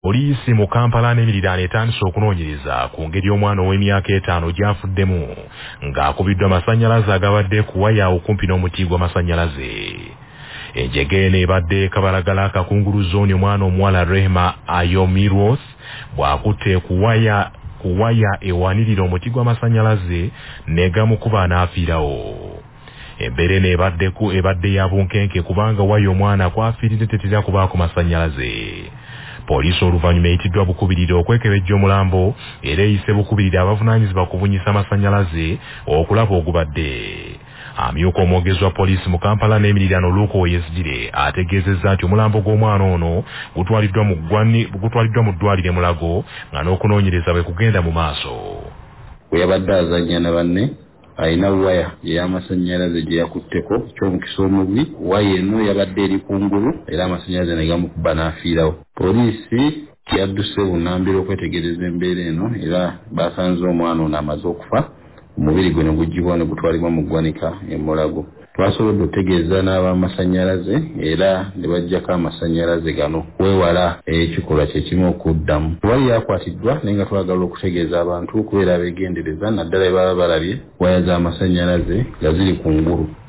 Poliisi mu Kampala n'emiriraano etandise okunoonyereza ku ngeri omwana ow'emyaka 5 gy'afuddemu ng'akubiddwa amasannyalaze agabadde ku waya okumpi n'omuti gw'amasannyalaze. Enjege eno ebadde kabalagala akakungulu zooni omwana omuwala Rehema Ayomiros bw'akutte ku waya ewanirira omuti gw'amasannyalaze n'egamukuba n'afiirawo. Embeera eno ebadde ya bunkenke kubanga waya omwana kwafiiridde tetera kubaako masannyalaze. Poliisi oluvannyuma eyitiddwa bukubirire okwekebejja omulambo era eyise bukubirire abavunaanyizibwa ku bunyisa amasannyalaze okulaba ogubadde. Amyuka omwogezi wa poliisi mu Kampala n'emiriraano Luke Oyesgire ategeezezza nti omulambo gw'omwana ono gutwaliddwa mu ddwaliro Mulago nga n'okunoonyereza bwe kugenda mu maaso. Bwe yabadde azannya na banne alina waya ey'amasannyalaze gye yakutteko eky'omukisa omubi. Waya eno yabadde eri kungulu era amasannyalaze ne gamukuba n'afiirawo. Poliisi yadduse bunnambiro okwetegereza embeera eno era baasanze omwana ono amaze okufa. Omubiri gwe ne guggyibwa ne gutwalibwa mu ggwanika e Mulago. Twasobodde okutegeeza n'ab'amasannyalaze era ne baggyako amasannyalaze gano weewala ekikolwa kye kimu okuddamu. Wali yakwatiddwa naye nga twagala okutegeeza abantu okubeera abeegendereza naddala bye baba balabye waya z'amasannyalaze nga ziri ku ngulu